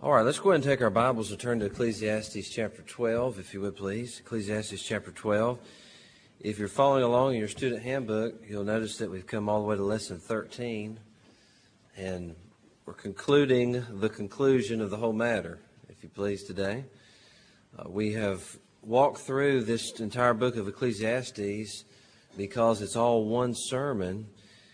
All right, let's go ahead and take our Bibles and turn to Ecclesiastes chapter 12, if you would please. Ecclesiastes chapter 12. If you're following along in your student handbook, you'll notice that we've come all the way to lesson 13, and we're concluding the conclusion of the whole matter, if you please, today. We have walked through this entire book of Ecclesiastes because it's all one sermon,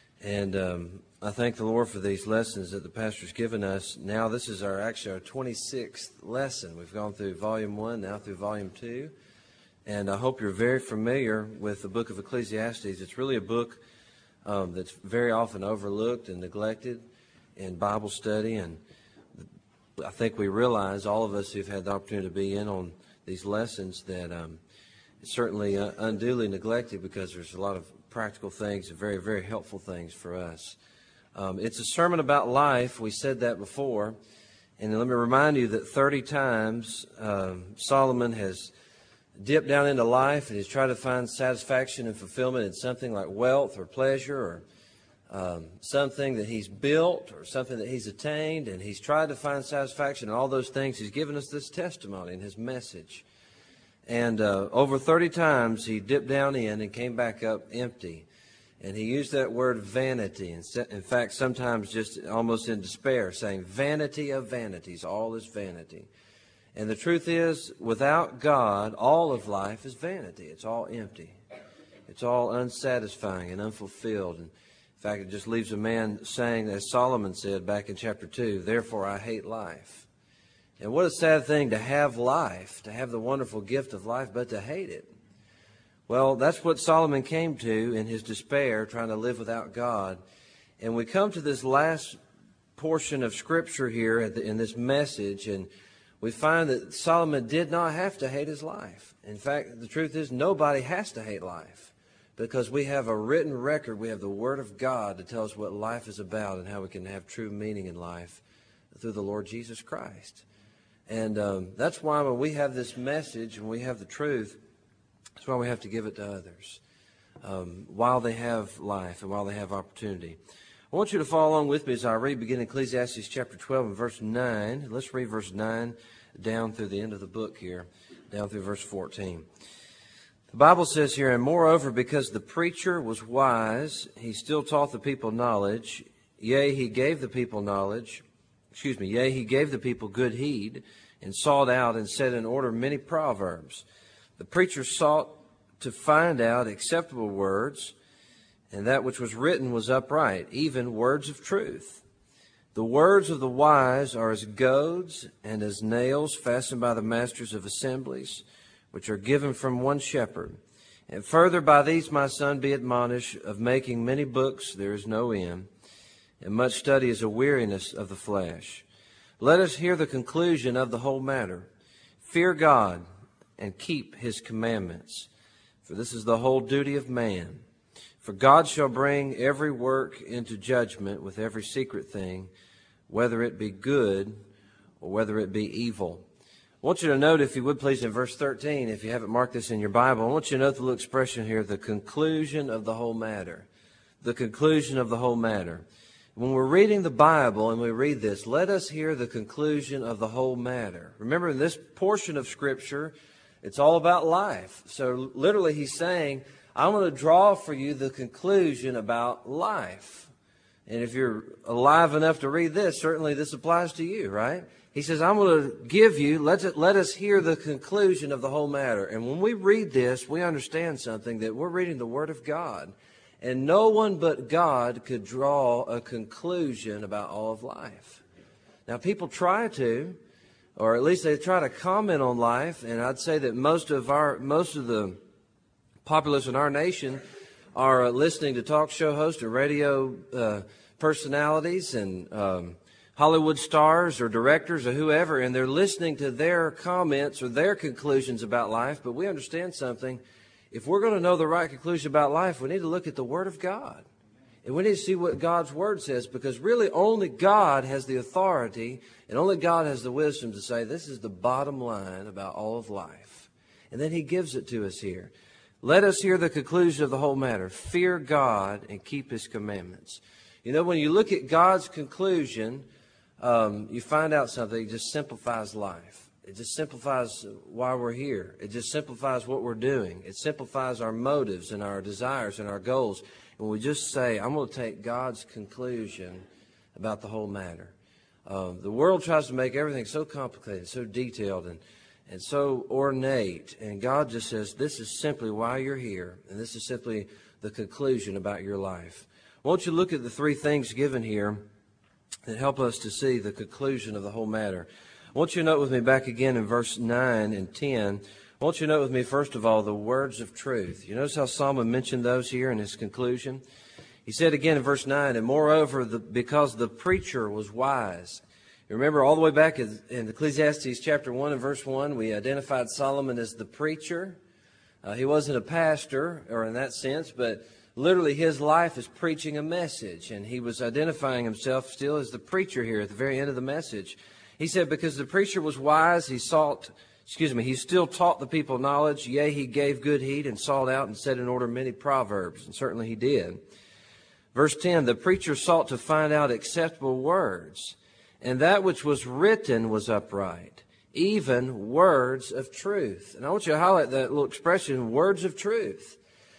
and I thank the Lord for these lessons that the pastor's given us. Now this is our 26th lesson. We've gone through volume 1, now through volume 2. And I hope you're very familiar with the book of Ecclesiastes. It's really a book that's very often overlooked and neglected in Bible study. And I think we realize, all of us who've had the opportunity to be in on these lessons, that it's certainly unduly neglected because there's a lot of practical things and very, very helpful things for us. It's a sermon about life. We said that before. And let me remind you that 30 times Solomon has dipped down into life and he's tried to find satisfaction and fulfillment in something like wealth or pleasure or something that he's built or something that he's attained. And he's tried to find satisfaction in all those things. He's given us this testimony in his message. And over 30 times he dipped down in and came back up empty. And he used that word vanity. In fact, sometimes just almost in despair, saying, vanity of vanities, all is vanity. And the truth is, without God, all of life is vanity. It's all empty. It's all unsatisfying and unfulfilled. And in fact, it just leaves a man saying, as Solomon said back in chapter 2, therefore I hate life. And what a sad thing to have life, to have the wonderful gift of life, but to hate it. Well, that's what Solomon came to in his despair, trying to live without God. And we come to this last portion of Scripture here in this message, and we find that Solomon did not have to hate his life. In fact, the truth is, nobody has to hate life, because we have a written record. We have the Word of God to tell us what life is about and how we can have true meaning in life through the Lord Jesus Christ. And that's why when we have this message and we have the truth, that's why we have to give it to others while they have life and while they have opportunity. I want you to follow along with me as I read, beginning Ecclesiastes chapter 12 and verse 9. Let's read verse 9 down through the end of the book here, down through verse 14. The Bible says here, and moreover, because the preacher was wise, he still taught the people knowledge. Yea, he gave the people Yea, he gave the people good heed, and sought out and set in order many proverbs. The preacher sought to find out acceptable words, and that which was written was upright, even words of truth. The words of the wise are as goads and as nails fastened by the masters of assemblies, which are given from one shepherd. And further, by these, my son, be admonished, of making many books there is no end, and much study is a weariness of the flesh. Let us hear the conclusion of the whole matter. Fear God and keep his commandments, for this is the whole duty of man. For God shall bring every work into judgment with every secret thing, whether it be good or whether it be evil. I want you to note, if you would please, in verse 13, if you haven't marked this in your Bible, I want you to note the little expression here, the conclusion of the whole matter. The conclusion of the whole matter. When we're reading the Bible and we read this, let us hear the conclusion of the whole matter. Remember, in this portion of Scripture, it's all about life. So literally he's saying, I'm going to draw for you the conclusion about life. And if you're alive enough to read this, certainly this applies to you, right? He says, I'm going to give you, let us hear the conclusion of the whole matter. And when we read this, we understand something, that we're reading the Word of God. And no one but God could draw a conclusion about all of life. Now, people try to, or at least they try to comment on life, and I'd say that most of the populace in our nation are listening to talk show hosts or radio personalities and Hollywood stars or directors or whoever, and they're listening to their comments or their conclusions about life. But we understand something. If we're going to know the right conclusion about life, we need to look at the Word of God. And we need to see what God's Word says, because really only God has the authority and only God has the wisdom to say this is the bottom line about all of life. And then He gives it to us here. Let us hear the conclusion of the whole matter. Fear God and keep His commandments. You know, when you look at God's conclusion you find out something. It just simplifies life. It just simplifies why we're here. It just simplifies what we're doing. It simplifies our motives and our desires and our goals. When we just say, I'm going to take God's conclusion about the whole matter. The world tries to make everything so complicated, so detailed, and so ornate. And God just says, this is simply why you're here. And this is simply the conclusion about your life. Won't you look at the three things given here that help us to see the conclusion of the whole matter? I want you to note with me back again in verse 9 and 10. I want you to note with me, first of all, the words of truth. You notice how Solomon mentioned those here in his conclusion? He said again in verse 9, and moreover, because the preacher was wise. You remember all the way back in Ecclesiastes chapter 1 and verse 1, we identified Solomon as the preacher. He wasn't a pastor, or in that sense, but literally his life is preaching a message. And he was identifying himself still as the preacher here at the very end of the message. He said, because the preacher was wise, he still taught the people knowledge. Yea, he gave good heed and sought out and set in order many proverbs. And certainly he did. Verse 10, the preacher sought to find out acceptable words, and that which was written was upright, even words of truth. And I want you to highlight that little expression, words of truth.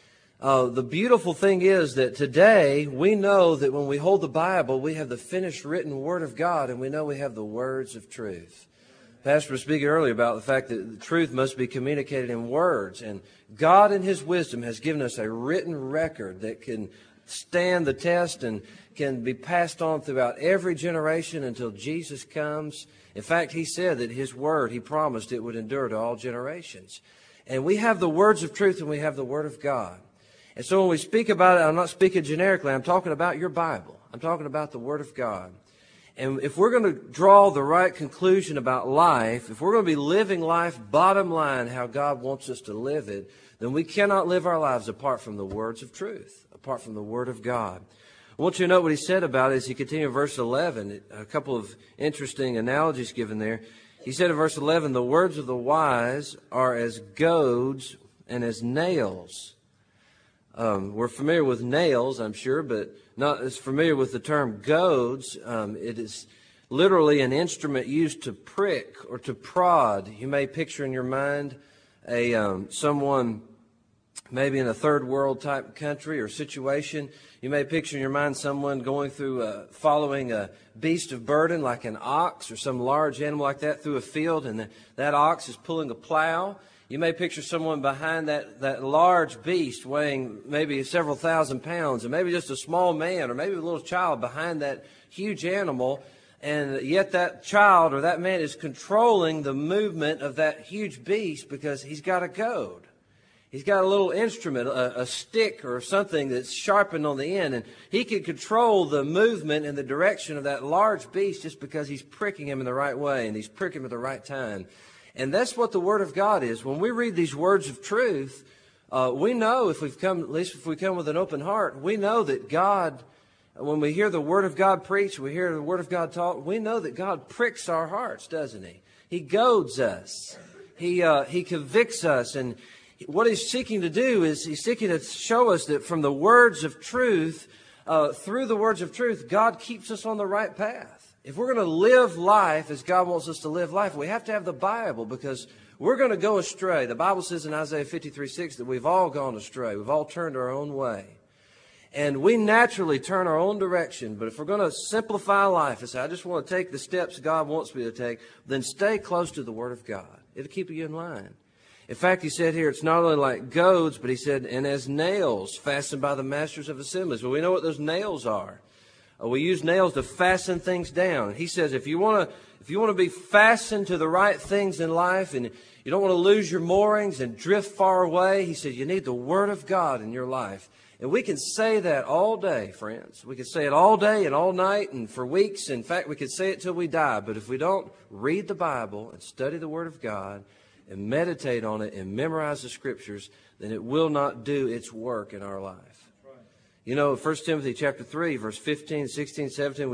The beautiful thing is that today we know that when we hold the Bible, we have the finished written Word of God, and we know we have the words of truth. Pastor was speaking earlier about the fact that the truth must be communicated in words, and God in His wisdom has given us a written record that can stand the test and can be passed on throughout every generation until Jesus comes. In fact, He said that His Word, He promised it would endure to all generations. And we have the words of truth and we have the Word of God. And so when we speak about it, I'm not speaking generically. I'm talking about your Bible. I'm talking about the Word of God. And if we're going to draw the right conclusion about life, if we're going to be living life bottom line how God wants us to live it, then we cannot live our lives apart from the words of truth, apart from the Word of God. I want you to note what he said about it as he continued in verse 11. A couple of interesting analogies given there. He said in verse 11, the words of the wise are as goads and as nails. We're familiar with nails, I'm sure, but not as familiar with the term goads. It is literally an instrument used to prick or to prod. You may picture in your mind someone maybe in a third world type country or situation. You may picture in your mind someone going through, following a beast of burden like an ox or some large animal like that through a field, and that ox is pulling a plow. You may picture someone behind that large beast weighing maybe several thousand pounds, and maybe just a small man or maybe a little child behind that huge animal, and yet that child or that man is controlling the movement of that huge beast because he's got a goad. He's got a little instrument, a stick or something that's sharpened on the end, and he can control the movement and the direction of that large beast just because he's pricking him in the right way and he's pricking him at the right time. And that's what the Word of God is. When we read these words of truth, we know if we come with an open heart, we know that God, when we hear the Word of God preached, we hear the Word of God taught, we know that God pricks our hearts, doesn't He? He goads us. He convicts us. And what He's seeking to do is He's seeking to show us that from the words of truth, through the words of truth, God keeps us on the right path. If we're going to live life as God wants us to live life, we have to have the Bible because we're going to go astray. The Bible says in Isaiah 53:6 that we've all gone astray. We've all turned our own way. And we naturally turn our own direction. But if we're going to simplify life and say, I just want to take the steps God wants me to take, then stay close to the Word of God. It'll keep you in line. In fact, he said here, it's not only like goads, but he said, and as nails fastened by the masters of assemblies. Well, we know what those nails are. We use nails to fasten things down. He says if you want to be fastened to the right things in life and you don't want to lose your moorings and drift far away, he said you need the Word of God in your life. And we can say that all day, friends. We can say it all day and all night and for weeks. In fact, we could say it till we die. But if we don't read the Bible and study the Word of God and meditate on it and memorize the Scriptures, then it will not do its work in our life. You know, 1 Timothy chapter 3, verse 15, 16, 17,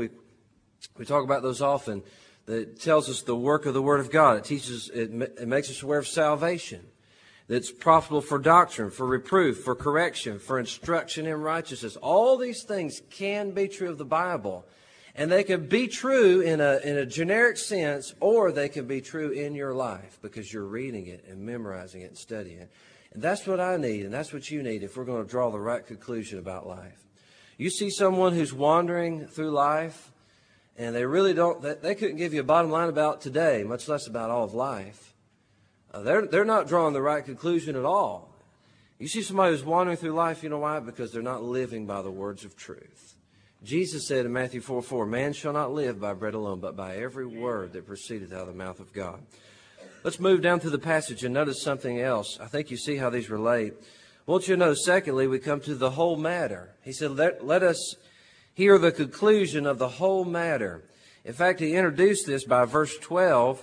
we talk about those often. That tells us the work of the Word of God. It teaches, it makes us aware of salvation. That's profitable for doctrine, for reproof, for correction, for instruction in righteousness. All these things can be true of the Bible. And they can be true in a generic sense, or they can be true in your life because you're reading it and memorizing it and studying it. And that's what I need, and that's what you need if we're going to draw the right conclusion about life. You see someone who's wandering through life, and they really don't, they couldn't give you a bottom line about today, much less about all of life. They're not drawing the right conclusion at all. You see somebody who's wandering through life, you know why? Because they're not living by the words of truth. Jesus said in Matthew 4:4, man shall not live by bread alone, but by every word that proceedeth out of the mouth of God. Let's move down through the passage and notice something else. I think you see how these relate. I want you to know, secondly, we come to the whole matter. He said, let us hear the conclusion of the whole matter. In fact, he introduced this by verse 12.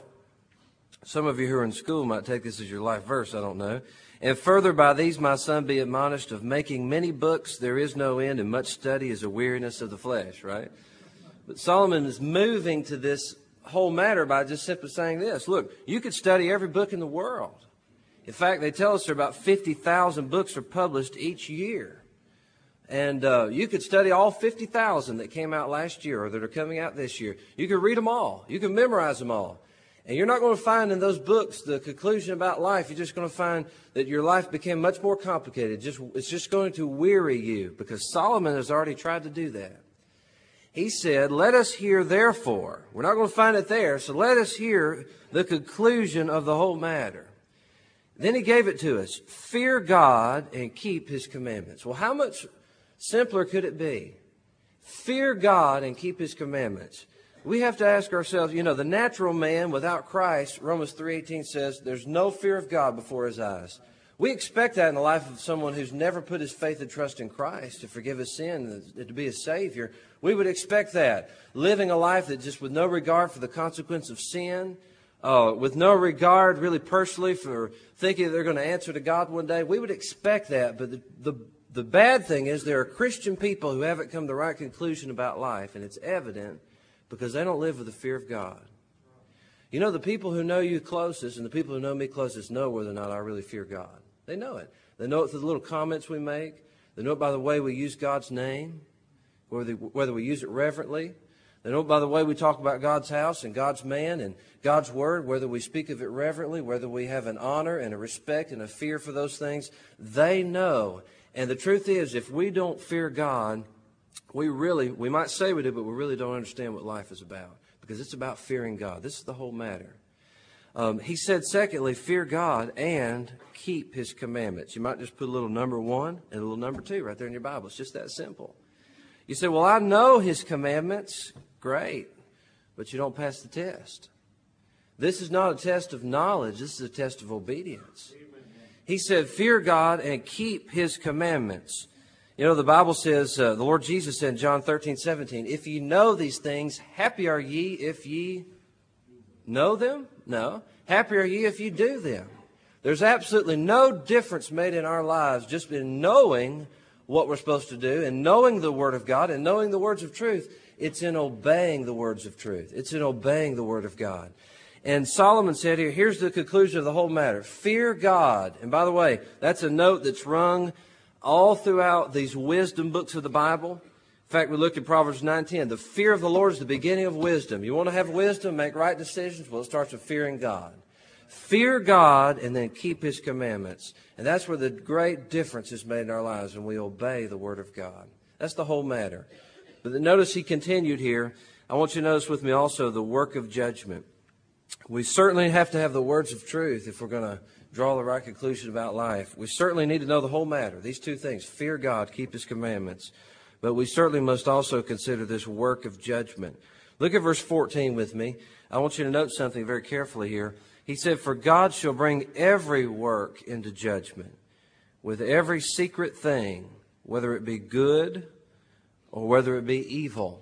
Some of you who are in school might take this as your life verse, I don't know. And further, by these, my son, be admonished, of making many books there is no end, and much study is a weariness of the flesh, right? But Solomon is moving to this whole matter by just simply saying this. Look, you could study every book in the world. In fact, they tell us there are about 50,000 books are published each year. And you could study all 50,000 that came out last year or that are coming out this year. You could read them all. You can memorize them all. And you're not going to find in those books the conclusion about life. You're just going to find that your life became much more complicated. It's just going to weary you, because Solomon has already tried to do that. He said, let us hear therefore. We're not going to find it there, so let us hear the conclusion of the whole matter. Then he gave it to us. Fear God and keep his commandments. Well, how much simpler could it be? Fear God and keep his commandments. We have to ask ourselves, the natural man without Christ, Romans 3:18 says, there's no fear of God before his eyes. We expect that in the life of someone who's never put his faith and trust in Christ to forgive his sin and to be a Savior. We would expect that. Living a life that just with no regard for the consequence of sin, with no regard really personally for thinking they're going to answer to God one day, we would expect that. But the bad thing is there are Christian people who haven't come to the right conclusion about life, and it's evident because they don't live with the fear of God. The people who know you closest and the people who know me closest know whether or not I really fear God. They know it. They know it through the little comments we make. They know it by the way we use God's name, whether we use it reverently. They know it by the way we talk about God's house and God's man and God's word, whether we speak of it reverently, whether we have an honor and a respect and a fear for those things. They know. And the truth is, if we don't fear God, we might say we do, but we really don't understand what life is about, because it's about fearing God. This is the whole matter. He said, secondly, fear God and keep his commandments. You might just put a little number 1 and a little number 2 right there in your Bible. It's just that simple. You say, well, I know his commandments. Great. But you don't pass the test. This is not a test of knowledge. This is a test of obedience. He said, fear God and keep his commandments. The Bible says, the Lord Jesus said in John 13:17, if ye know these things, happy are ye if ye know them? No. Happy are ye if you do them. There's absolutely no difference made in our lives just in knowing what we're supposed to do and knowing the Word of God and knowing the words of truth. It's in obeying the words of truth. It's in obeying the Word of God. And Solomon said here, here's the conclusion of the whole matter. Fear God. And by the way, that's a note that's rung all throughout these wisdom books of the Bible. In fact, we looked at Proverbs 9:10. The fear of the Lord is the beginning of wisdom. You want to have wisdom, make right decisions? Well, it starts with fearing God. Fear God and then keep his commandments. And that's where the great difference is made in our lives when we obey the Word of God. That's the whole matter. But notice he continued here. I want you to notice with me also the work of judgment. We certainly have to have the words of truth if we're going to draw the right conclusion about life. We certainly need to know the whole matter. These two things, fear God, keep his commandments. But we certainly must also consider this work of judgment. Look at verse 14 with me. I want you to note something very carefully here. He said, for God shall bring every work into judgment with every secret thing, whether it be good or whether it be evil.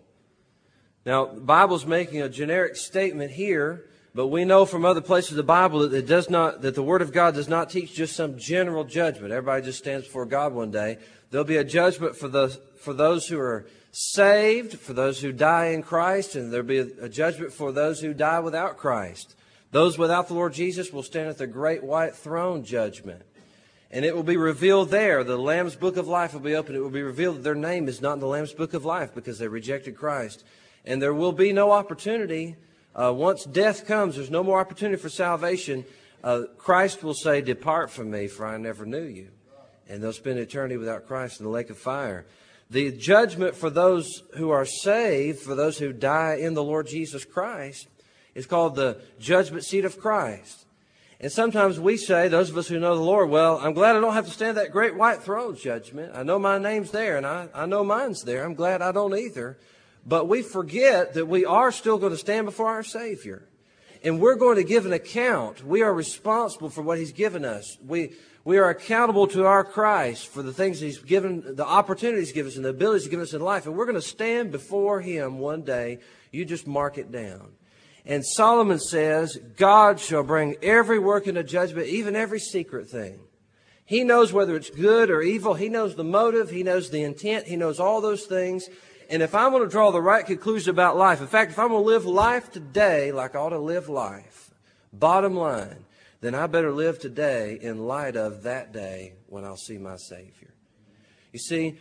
Now, the Bible's making a generic statement here, but we know from other places of the Bible that the Word of God does not teach just some general judgment. Everybody just stands before God one day. There'll be a judgment for those who are saved, for those who die in Christ, and there'll be a judgment for those who die without Christ. Those without the Lord Jesus will stand at the great white throne judgment. And it will be revealed there. The Lamb's Book of Life will be opened. It will be revealed that their name is not in the Lamb's Book of Life because they rejected Christ. And there will be no opportunity. Once death comes, there's no more opportunity for salvation. Christ will say, "Depart from me, for I never knew you." And they'll spend eternity without Christ in the lake of fire. The judgment for those who are saved, for those who die in the Lord Jesus Christ, is called the judgment seat of Christ. And sometimes we say, those of us who know the Lord, well, I'm glad I don't have to stand that great white throne judgment. I know my name's there, and I know mine's there. I'm glad I don't either. But we forget that we are still going to stand before our Savior. And we're going to give an account. We are responsible for what He's given us. We are accountable to our Christ for the things He's given, the opportunities He's given us, and the abilities He's given us in life. And we're going to stand before Him one day. You just mark it down. And Solomon says, God shall bring every work into judgment, even every secret thing. He knows whether it's good or evil. He knows the motive. He knows the intent. He knows all those things. And if I'm going to draw the right conclusion about life, in fact, if I'm going to live life today like I ought to live life, bottom line, then I better live today in light of that day when I'll see my Savior. You see,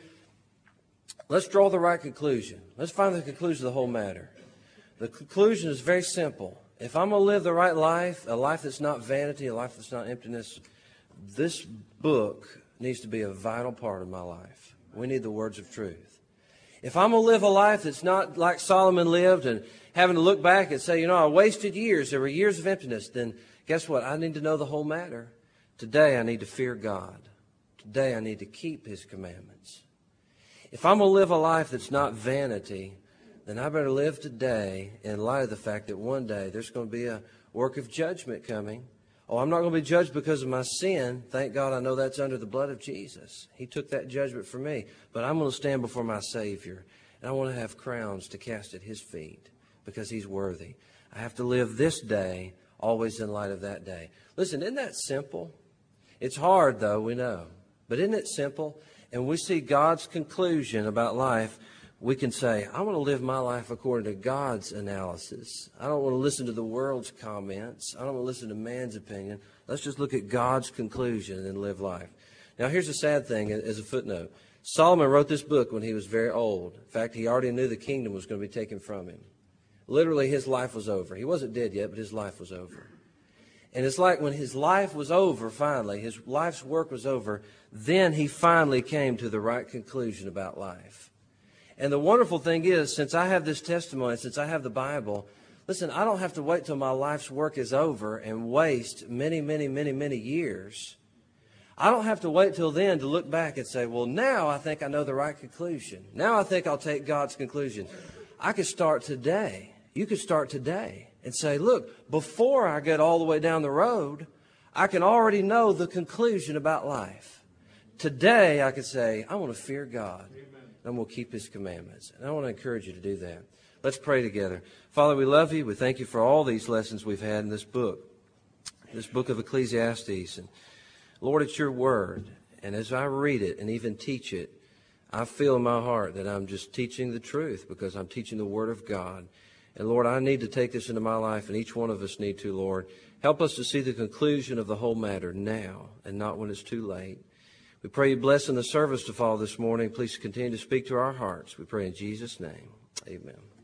let's draw the right conclusion. Let's find the conclusion of the whole matter. The conclusion is very simple. If I'm going to live the right life, a life that's not vanity, a life that's not emptiness, this book needs to be a vital part of my life. We need the words of truth. If I'm going to live a life that's not like Solomon lived and having to look back and say, I wasted years, there were years of emptiness, then guess what? I need to know the whole matter. Today I need to fear God. Today I need to keep His commandments. If I'm going to live a life that's not vanity, then I better live today in light of the fact that one day there's going to be a work of judgment coming. Oh, I'm not going to be judged because of my sin. Thank God I know that's under the blood of Jesus. He took that judgment for me. But I'm going to stand before my Savior, and I want to have crowns to cast at His feet because He's worthy. I have to live this day always in light of that day. Listen, isn't that simple? It's hard, though, we know. But isn't it simple? And we see God's conclusion about life. We can say, I want to live my life according to God's analysis. I don't want to listen to the world's comments. I don't want to listen to man's opinion. Let's just look at God's conclusion and then live life. Now, here's the sad thing as a footnote. Solomon wrote this book when he was very old. In fact, he already knew the kingdom was going to be taken from him. Literally, his life was over. He wasn't dead yet, but his life was over. And it's like when his life was over, finally, his life's work was over, then he finally came to the right conclusion about life. And the wonderful thing is, since I have this testimony, since I have the Bible, listen, I don't have to wait till my life's work is over and waste many, many, many, many years. I don't have to wait till then to look back and say, well, now I think I know the right conclusion. Now I think I'll take God's conclusion. I could start today. You could start today and say, look, before I get all the way down the road, I can already know the conclusion about life. Today I could say, I want to fear God. And we'll keep His commandments. And I want to encourage you to do that. Let's pray together. Father, we love You. We thank You for all these lessons we've had in this book of Ecclesiastes. And Lord, it's Your word. And as I read it and even teach it, I feel in my heart that I'm just teaching the truth because I'm teaching the Word of God. And Lord, I need to take this into my life, and each one of us need to, Lord. Help us to see the conclusion of the whole matter now and not when it's too late. We pray You bless in the service to follow this morning. Please continue to speak to our hearts. We pray in Jesus' name. Amen.